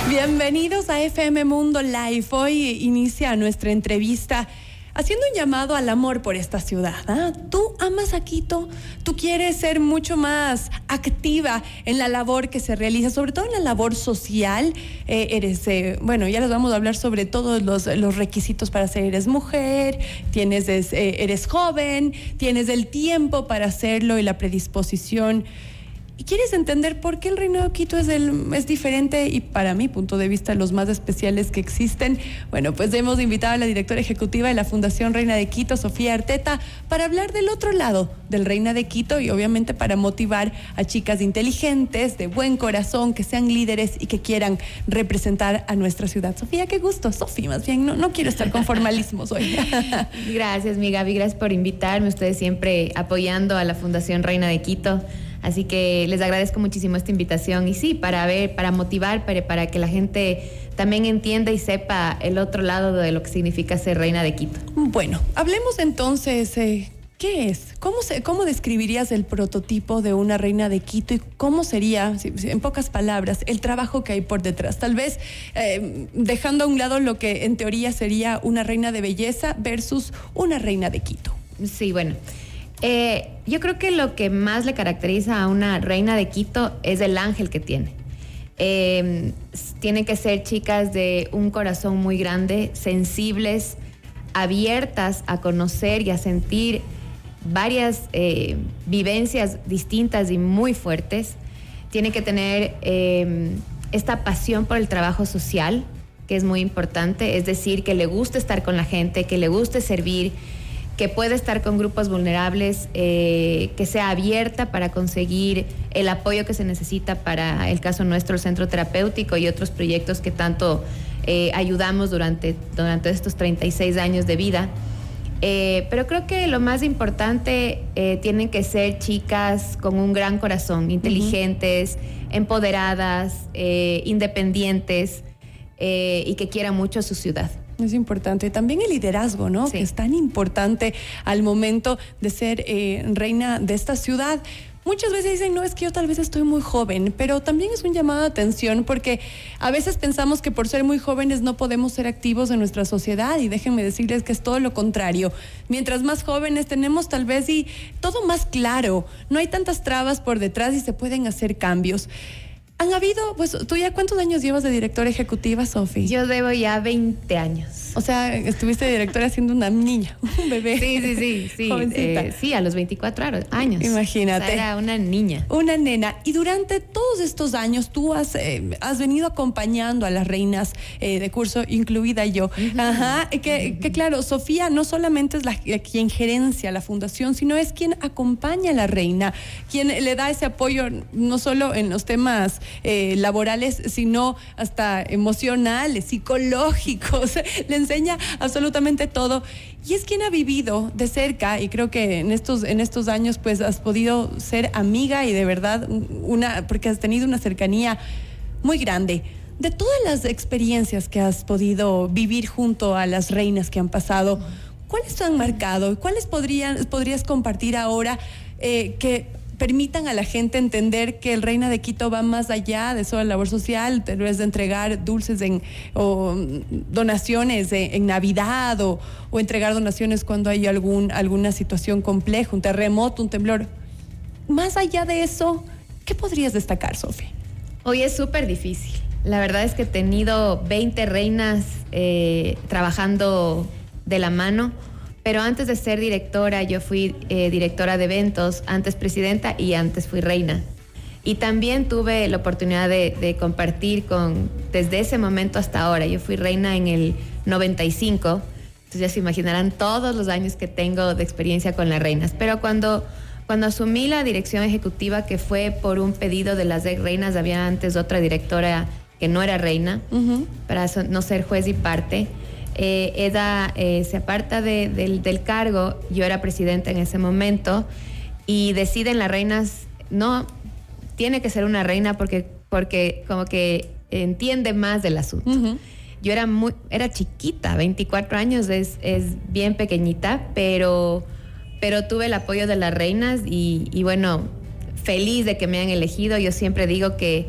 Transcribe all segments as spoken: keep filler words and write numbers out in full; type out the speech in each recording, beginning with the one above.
Bienvenidos a F M Mundo Live. Hoy inicia nuestra entrevista haciendo un llamado al amor por esta ciudad. ¿Ah? Tú amas a Quito, tú quieres ser mucho más activa en la labor que se realiza, sobre todo en la labor social. Eh, eres, eh, bueno, ya les vamos a hablar sobre todos los, los requisitos para ser. Eres mujer, tienes, eh, eres joven, tienes el tiempo para hacerlo y la predisposición. ¿Y quieres entender por qué el Reino de Quito es, el, es diferente y, para mi punto de vista, los más especiales que existen? Bueno, pues hemos invitado a la directora ejecutiva de la Fundación Reina de Quito, Sofía Arteta, para hablar del otro lado del Reina de Quito y obviamente para motivar a chicas inteligentes, de buen corazón, que sean líderes y que quieran representar a nuestra ciudad. Sofía, qué gusto. Sofía, más bien, no, no quiero estar con formalismos hoy. Gracias, mi Gaby, gracias por invitarme. Ustedes siempre apoyando a la Fundación Reina de Quito. Así que les agradezco muchísimo esta invitación y sí, para ver, para motivar, para, para que la gente también entienda y sepa el otro lado de lo que significa ser reina de Quito. Bueno, hablemos entonces, eh, ¿qué es? ¿Cómo, se, ¿Cómo describirías el prototipo de una reina de Quito y cómo sería, en pocas palabras, el trabajo que hay por detrás? Tal vez eh, dejando a un lado lo que en teoría sería una reina de belleza versus una reina de Quito. Sí, bueno. Eh, yo creo que lo que más le caracteriza a una reina de Quito es el ángel que tiene. Eh, tienen que ser chicas de un corazón muy grande, sensibles, abiertas a conocer y a sentir varias eh, vivencias distintas y muy fuertes. Tienen que tener eh, esta pasión por el trabajo social, que es muy importante, es decir, que le guste estar con la gente, que le guste servir, que pueda estar con grupos vulnerables, eh, que sea abierta para conseguir el apoyo que se necesita para el caso nuestro, el centro terapéutico y otros proyectos que tanto eh, ayudamos durante, durante estos treinta y seis años de vida. Eh, pero creo que lo más importante, eh, tienen que ser chicas con un gran corazón, inteligentes, uh-huh. empoderadas, eh, independientes eh, y que quieran mucho a su ciudad. Es importante. También el liderazgo, ¿no? Sí. Que es tan importante al momento de ser eh, reina de esta ciudad. Muchas veces dicen, no, es que yo tal vez estoy muy joven, pero también es un llamado de atención porque a veces pensamos que por ser muy jóvenes no podemos ser activos en nuestra sociedad y déjenme decirles que es todo lo contrario. Mientras más jóvenes tenemos tal vez y todo más claro, no hay tantas trabas por detrás y se pueden hacer cambios. Han habido, pues, ¿tú ya cuántos años llevas de directora ejecutiva, Sofi? Yo llevo ya veinte años. O sea, estuviste directora siendo una niña, un bebé. Sí, sí, sí, sí. Jovencita. Eh, sí, a los veinticuatro años. Imagínate. O sea, era una niña. Una nena. Y durante todos estos años tú has, eh, has venido acompañando a las reinas eh, de curso, incluida yo. Uh-huh. Ajá. Que, uh-huh. que claro, Sofía no solamente es la, quien gerencia la fundación, sino es quien acompaña a la reina, quien le da ese apoyo no solo en los temas Eh, laborales, sino hasta emocionales, psicológicos. Le enseña absolutamente todo y es quien ha vivido de cerca y creo que en estos, en estos años pues has podido ser amiga y de verdad una, porque has tenido una cercanía muy grande. De todas las experiencias que has podido vivir junto a las reinas que han pasado, ¿cuáles te han marcado? ¿Cuáles podrían, podrías compartir ahora eh, que permitan a la gente entender que el Reina de Quito va más allá de solo la labor social, tal vez de entregar dulces en, o donaciones en, en Navidad o, o entregar donaciones cuando hay algún, alguna situación compleja, un terremoto, un temblor? Más allá de eso, ¿qué podrías destacar, Sofi? Hoy es súper difícil. La verdad es que he tenido veinte reinas eh, trabajando de la mano. Pero antes de ser directora, yo fui eh, directora de eventos, antes presidenta y antes fui reina. Y también tuve la oportunidad de, de compartir con, desde ese momento hasta ahora. Yo fui reina en el noventa y cinco, entonces ya se imaginarán todos los años que tengo de experiencia con las reinas. Pero cuando, cuando asumí la dirección ejecutiva, que fue por un pedido de las reinas, había antes otra directora que no era reina, uh-huh. para no ser juez y parte. Eh, Eda eh, se aparta de, de, del cargo, yo era presidenta en ese momento y deciden las reinas, no, tiene que ser una reina porque, porque como que entiende más del asunto. Uh-huh. Yo era muy, era chiquita, veinticuatro años, es, es bien pequeñita, pero, pero tuve el apoyo de las reinas y, y bueno, feliz de que me han elegido. Yo siempre digo que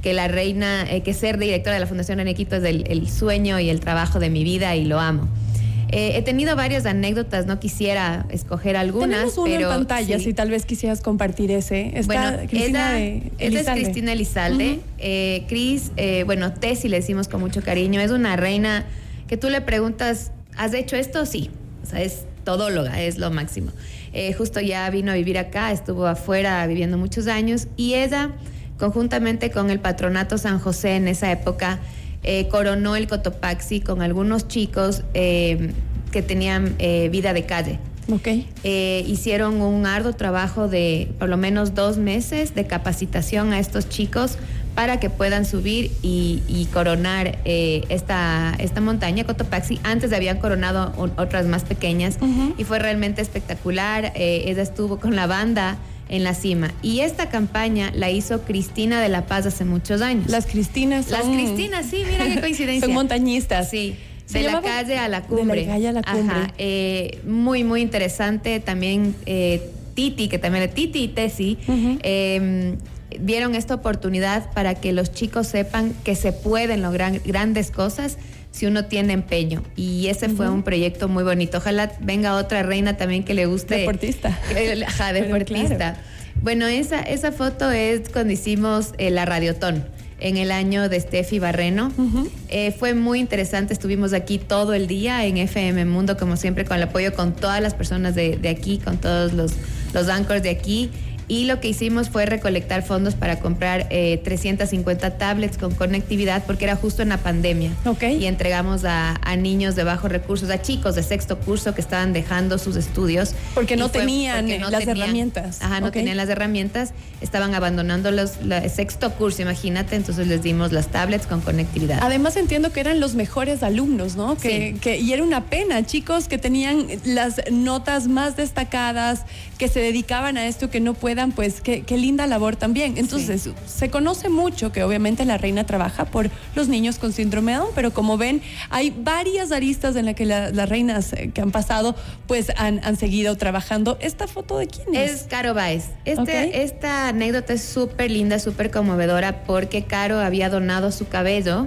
que la reina, eh, que ser directora de la Fundación Reina de Quito es el, el sueño y el trabajo de mi vida y lo amo. Eh, he tenido varias anécdotas, no quisiera escoger algunas. Tenemos uno pero, en pantalla, sí. Si tal vez quisieras compartir ese. Está bueno, Cristina esa, de esa es Cristina Elizalde. Uh-huh. eh, Cris, eh, bueno, Tessy le decimos con mucho cariño, es una reina que tú le preguntas, ¿has hecho esto? Sí, o sea, es todóloga, es lo máximo. Eh, justo ya vino a vivir acá, estuvo afuera viviendo muchos años y ella, conjuntamente con el Patronato San José en esa época, Eh, coronó el Cotopaxi con algunos chicos eh, que tenían eh, vida de calle. Okay. Eh, hicieron un arduo trabajo de por lo menos dos meses de capacitación a estos chicos para que puedan subir y, y coronar eh, esta, esta montaña, Cotopaxi. Antes habían coronado un, otras más pequeñas uh-huh. y fue realmente espectacular. Eh, ella estuvo con la banda en la cima. Y esta campaña la hizo Cristina de la Paz hace muchos años. Las Cristinas son... Las Cristinas, sí, mira qué coincidencia. Son montañistas. Sí, de la calle a la cumbre. De la calle a la cumbre. Ajá, eh, muy, muy interesante. También eh, Titi, que también es Titi y Tessy, uh-huh. eh, vieron esta oportunidad para que los chicos sepan que se pueden lograr grandes cosas si uno tiene empeño. Y ese uh-huh. fue un proyecto muy bonito. Ojalá venga otra reina también que le guste. Deportista. Eh, ajá, deportista. Claro. Bueno, esa, esa foto es cuando hicimos eh, la Radiotón en el año de Steffi Barreno. Uh-huh. Eh, fue muy interesante, estuvimos aquí todo el día en F M Mundo, como siempre, con el apoyo con todas las personas de, de aquí, con todos los, los anchors de aquí. Y lo que hicimos fue recolectar fondos para comprar eh, trescientas cincuenta tablets con conectividad, porque era justo en la pandemia. Okay. Y entregamos a, a niños de bajos recursos, a chicos de sexto curso que estaban dejando sus estudios. Porque no tenían porque no las tenían, herramientas. Ajá, no okay. tenían las herramientas, estaban abandonando los el sexto curso, imagínate, entonces les dimos las tablets con conectividad. Además entiendo que eran los mejores alumnos, ¿no? Que, sí. que, y era una pena, chicos que tenían las notas más destacadas, que se dedicaban a esto, que no puedan, pues qué, qué linda labor también. Entonces, sí. se conoce mucho que obviamente la reina trabaja por los niños con síndrome de Down, pero como ven, hay varias aristas en las que la, las reinas que han pasado, pues han, han seguido trabajando. ¿Esta foto de quién es? Es Caro Báez. Este, okay. Esta anécdota es súper linda, súper conmovedora, porque Caro había donado su cabello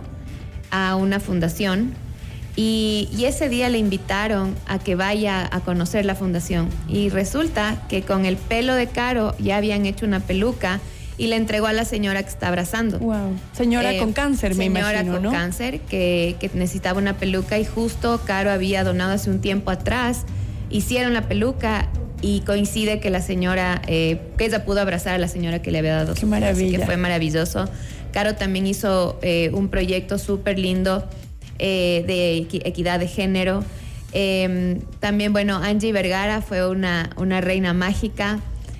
a una fundación. Y, y ese día le invitaron a que vaya a conocer la fundación. Y resulta que con el pelo de Caro ya habían hecho una peluca y le entregó a la señora que está abrazando. Wow. Señora eh, con cáncer, me imagino, ¿no? Señora con cáncer que, que necesitaba una peluca y justo Caro había donado hace un tiempo atrás. Hicieron la peluca y coincide que la señora, eh, que ella pudo abrazar a la señora que le había dado. Qué maravilla. Así que fue maravilloso. Caro también hizo eh, un proyecto súper lindo Eh, de equi- equidad de género. Eh, también, bueno, Angie Vergara fue una, una reina mágica.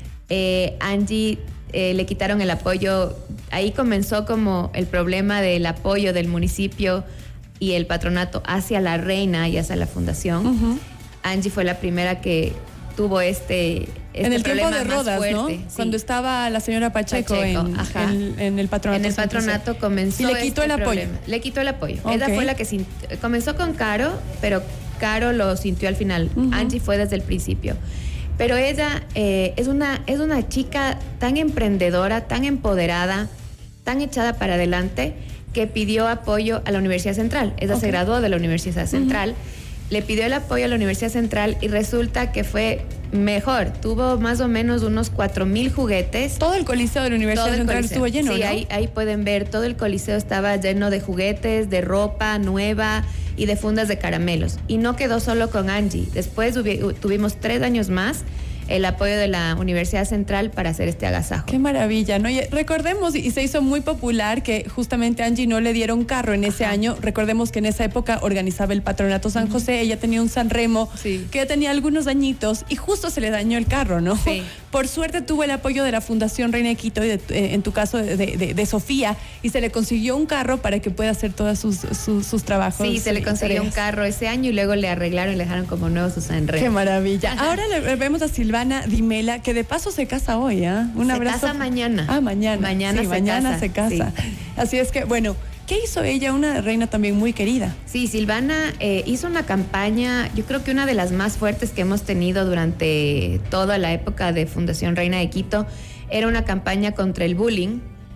Eh, Angie eh, le quitaron el apoyo. Ahí comenzó como el problema del apoyo del municipio y el patronato hacia la reina y hacia la fundación. Uh-huh. Angie fue la primera que tuvo este, este en el tiempo de más Rodas, fuerte, ¿no? sí. Cuando estaba la señora Pacheco, Pacheco en, ajá. en, en el patronato. En el patronato comenzó. Y le quitó este el apoyo. Problema. Le quitó el apoyo. Okay. Ella fue la que sintió, comenzó con Caro, pero Caro lo sintió al final. Uh-huh. Angie fue desde el principio. Pero ella eh, es, una, es una chica tan emprendedora, tan empoderada, tan echada para adelante, que pidió apoyo a la Universidad Central. Ella okay. se graduó de la Universidad Central. Uh-huh. Le pidió el apoyo a la Universidad Central y resulta que fue mejor. Tuvo más o menos unos cuatro mil juguetes. Todo el coliseo de la Universidad Central estuvo lleno, sí, ¿no? ahí, ahí pueden ver, todo el coliseo estaba lleno de juguetes, de ropa nueva y de fundas de caramelos. Y no quedó solo con Angie. Después hubi- tuvimos tres años más el apoyo de la Universidad Central para hacer este agasajo. Qué maravilla, ¿no? Y recordemos, y se hizo muy popular, que justamente a Angie no le dieron carro en ese Ajá. año. Recordemos que en esa época organizaba el Patronato San José, uh-huh. ella tenía un San Remo, sí. que ya tenía algunos añitos, y justo se le dañó el carro, ¿no? Sí. Por suerte tuvo el apoyo de la Fundación Reina de Quito, y de, en tu caso de, de, de Sofía, y se le consiguió un carro para que pueda hacer todos sus, sus, sus trabajos. Sí, se le consiguió un carro ese año y luego le arreglaron y le dejaron como nuevo su San Remo. Qué maravilla. Ajá. Ahora le vemos a Silvana Dimela, que de paso se casa hoy, ¿eh? Un se abrazo. casa mañana. Ah, mañana. Mañana sí, se mañana casa. se casa. Sí. Así es que, bueno, ¿qué hizo ella? Una reina también muy querida. Sí, Silvana eh, hizo una campaña, yo creo que una de las más fuertes que hemos tenido durante toda la época de Fundación Reina de Quito, era una campaña contra el bullying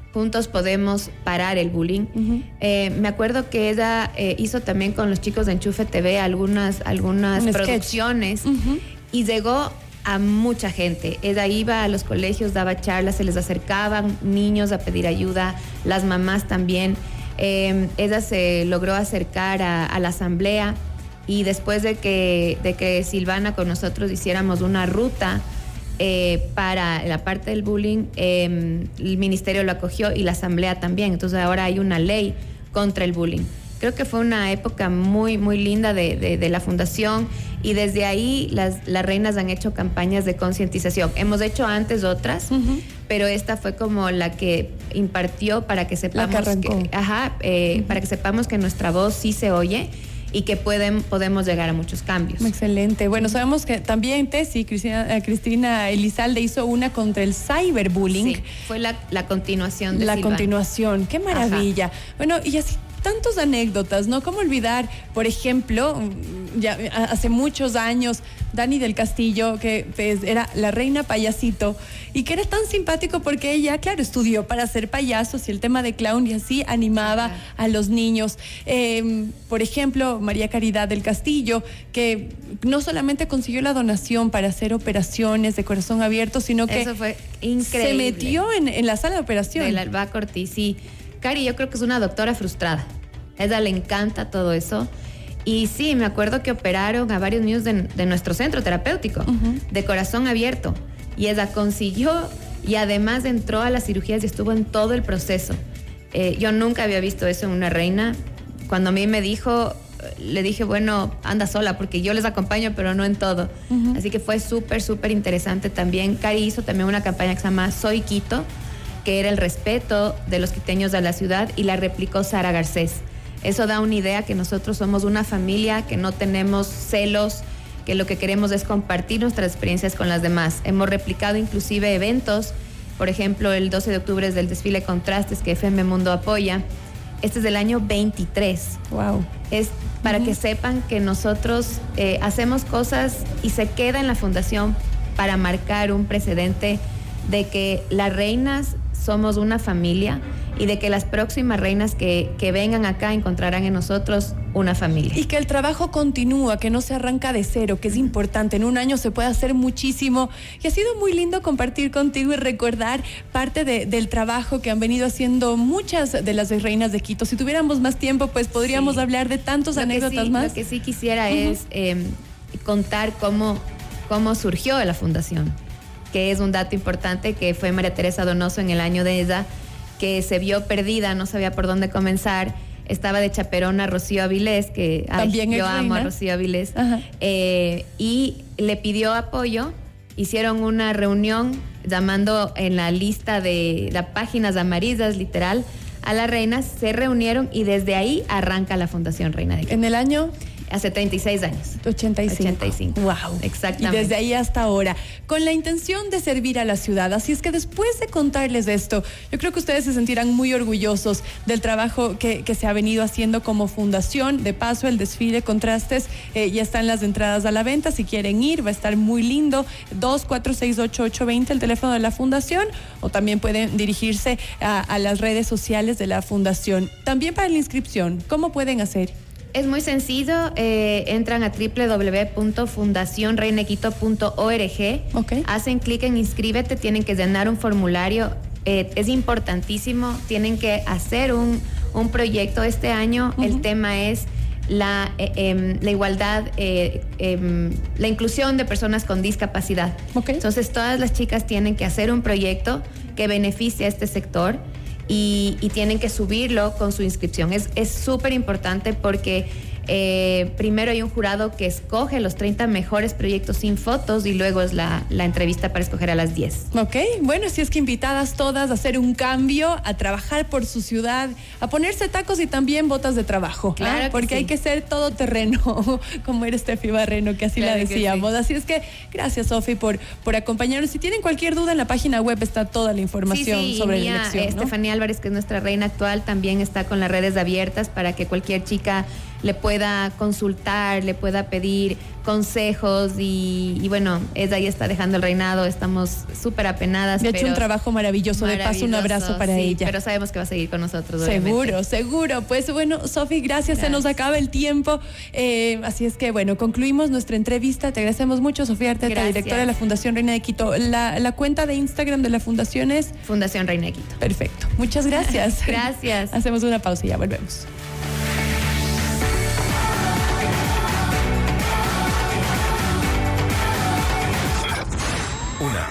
juntos podemos parar el bullying. Uh-huh. Eh, me acuerdo que ella eh, hizo también con los chicos de Enchufe T V algunas, algunas producciones uh-huh. y llegó a mucha gente. Ella iba a los colegios, daba charlas, se les acercaban niños a pedir ayuda, las mamás también. Eh, ella se logró acercar a, a la asamblea y después de que, de que Silvana con nosotros hiciéramos una ruta eh, para la parte del bullying, eh, el ministerio lo acogió y la asamblea también. Entonces ahora hay una ley contra el bullying. Creo que fue una época muy, muy linda de, de, de la fundación y desde ahí las, las reinas han hecho campañas de concientización. Hemos hecho antes otras, uh-huh. pero esta fue como la que impartió para que sepamos que, que, ajá, eh, uh-huh. para que sepamos que nuestra voz sí se oye y que pueden, podemos llegar a muchos cambios. Excelente. Bueno, sabemos que también Tessy, Cristina, Cristina Elizalde hizo una contra el cyberbullying. Sí, fue la, la continuación de La Silvana. continuación, qué maravilla. Ajá. Bueno, y así tantas anécdotas, ¿no? ¿Cómo olvidar, por ejemplo, ya hace muchos años, Dani del Castillo, que pues, era la reina payasito, y que era tan simpático porque ella, claro, estudió para ser payasos y el tema de clown y así animaba Ajá. a los niños. Eh, por ejemplo, María Caridad del Castillo, que no solamente consiguió la donación para hacer operaciones de corazón abierto, sino que Eso fue increíble. se metió en, en la sala de operación. Del Alba Ortiz, sí. Cari, yo creo que es una doctora frustrada. A ella le encanta todo eso. Y sí, me acuerdo que operaron a varios niños de, de nuestro centro terapéutico, uh-huh. de corazón abierto. Y ella consiguió y además entró a las cirugías y estuvo en todo el proceso. Eh, yo nunca había visto eso en una reina. Cuando a mí me dijo, le dije, bueno, anda sola porque yo les acompaño, pero no en todo. Uh-huh. Así que fue súper, súper interesante también. Cari hizo también una campaña que se llama Soy Quito, que era el respeto de los quiteños de la ciudad, y la replicó Sara Garcés. Eso da una idea que nosotros somos una familia, que no tenemos celos, que lo que queremos es compartir nuestras experiencias con las demás. Hemos replicado inclusive eventos, por ejemplo, el doce de octubre es del desfile Contrastes que F M Mundo apoya. Este es del año veintitrés. Wow. Es para uh-huh. que sepan que nosotros eh, hacemos cosas y se queda en la fundación para marcar un precedente de que las reinas somos una familia y de que las próximas reinas que, que vengan acá encontrarán en nosotros una familia. Y que el trabajo continúa, que no se arranca de cero, que es importante. En un año se puede hacer muchísimo. Y ha sido muy lindo compartir contigo y recordar parte de, del trabajo que han venido haciendo muchas de las reinas de Quito. Si tuviéramos más tiempo, pues podríamos sí. hablar de tantas lo anécdotas sí, más. Lo que sí quisiera uh-huh. es eh, contar cómo, cómo surgió la fundación, que es un dato importante, que fue María Teresa Donoso en el año de ella, que se vio perdida, no sabía por dónde comenzar. Estaba de chaperona a Rocío Avilés, que ay, yo amo a Rocío Avilés, eh, y le pidió apoyo. Hicieron una reunión llamando en la lista de las páginas amarillas, literal, a las reinas, se reunieron y desde ahí arranca la Fundación Reina de Quito. ¿En el año? Hace treinta y seis años. ochenta y cinco. ochenta y cinco. Wow. Exactamente. Y desde ahí hasta ahora, con la intención de servir a la ciudad. Así es que después de contarles esto, yo creo que ustedes se sentirán muy orgullosos del trabajo que, que se ha venido haciendo como fundación. De paso, el desfile Contrastes, eh, ya están las entradas a la venta. Si quieren ir, va a estar muy lindo. dos cuatro seis ocho ocho dos cero, el teléfono de la fundación. O también pueden dirigirse a, a las redes sociales de la fundación. También para la inscripción, ¿cómo pueden hacer? Es muy sencillo, eh, entran a doble u doble u doble u punto fundación reina quito punto org, okay. hacen clic en inscríbete, tienen que llenar un formulario, eh, es importantísimo, tienen que hacer un, un proyecto este año, uh-huh. el tema es la, eh, eh, la igualdad, eh, eh, la inclusión de personas con discapacidad. Okay. Entonces todas las chicas tienen que hacer un proyecto que beneficie a este sector. Y, y tienen que subirlo con su inscripción. Es es súper importante porque eh, primero hay un jurado que escoge los treinta mejores proyectos sin fotos y luego es la, la entrevista para escoger a las diez. Ok, bueno, si es que invitadas todas a hacer un cambio, a trabajar por su ciudad, a ponerse tacos y también botas de trabajo. Claro, ¿eh? Porque sí. hay que ser todoterreno, como era Steffi Barreno, que así claro la decíamos. Sí. Así es que gracias, Sofi, por, por acompañarnos. Si tienen cualquier duda, en la página web está toda la información sí, sí, sobre mía, la elección. Eh, ¿no? Estefanía Álvarez, que es nuestra reina actual, también está con las redes abiertas para que cualquier chica le pueda consultar, le pueda pedir consejos y, y bueno, ella ahí está dejando el reinado, estamos súper apenadas. Ha hecho un trabajo maravilloso, de paso un abrazo para sí, ella. Pero sabemos que va a seguir con nosotros. Seguro, obviamente. seguro. Pues bueno, Sofi, gracias, gracias, se nos acaba el tiempo. Eh, así es que bueno, concluimos nuestra entrevista. Te agradecemos mucho, Sofía Arteta, gracias. Directora de la Fundación Reina de Quito. La, la cuenta de Instagram de la Fundación es Fundación Reina de Quito. Perfecto. Muchas gracias. Gracias. Hacemos una pausa y ya volvemos.